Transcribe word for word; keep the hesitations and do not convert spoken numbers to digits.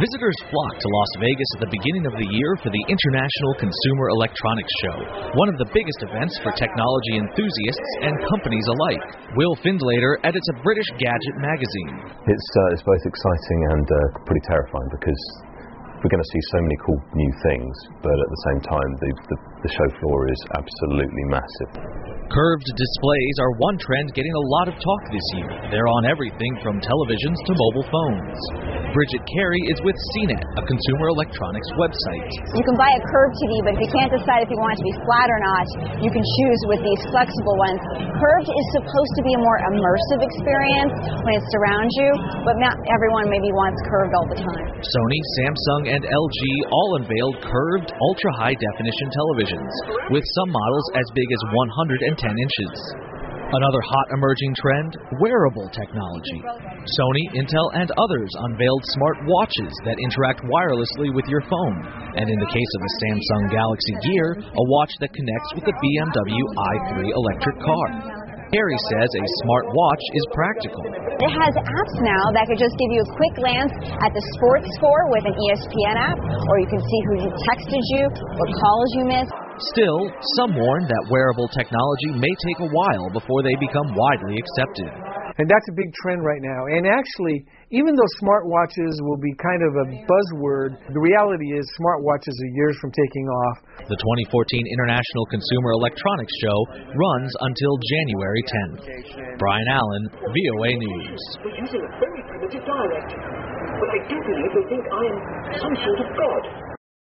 Visitors flock to Las Vegas at the beginning of the year for the International Consumer Electronics Show, one of the biggest events for technology enthusiasts and companies alike. Will Findlater edits a British gadget magazine. It's, uh, it's both exciting and uh, pretty terrifying because we're going to see so many cool new things, but at the same time, the, the, the show floor is absolutely massive. Curved displays are one trend getting a lot of talk this year. They're on everything from televisions to mobile phones. Bridget Carey is with C net, a consumer electronics website. You can buy a curved T V, but if you can't decide if you want it to be flat or not, you can choose with these flexible ones. Curved is supposed to be a more immersive experience when it surrounds you, but not everyone maybe wants curved all the time. Sony, Samsung, and L G all unveiled curved, ultra-high definition televisions, with some models as big as one hundred ten inches. Another hot emerging trend, wearable technology. Sony, Intel, and others unveiled smart watches that interact wirelessly with your phone. And in the case of the Samsung Galaxy Gear, a watch that connects with the B M W i three electric car. Carey says a smart watch is practical. It has apps now that could just give you a quick glance at the sports score with an E S P N app, or you can see who texted you, what calls you missed. Still, some warn that wearable technology may take a while before they become widely accepted. And that's a big trend right now. And actually, even though smartwatches will be kind of a buzzword, the reality is smartwatches are years from taking off. The twenty fourteen International Consumer Electronics Show runs until January tenth. Brian Allen, V O A News. We're using a very primitive dialect, but I do believe they think I am some sort of god.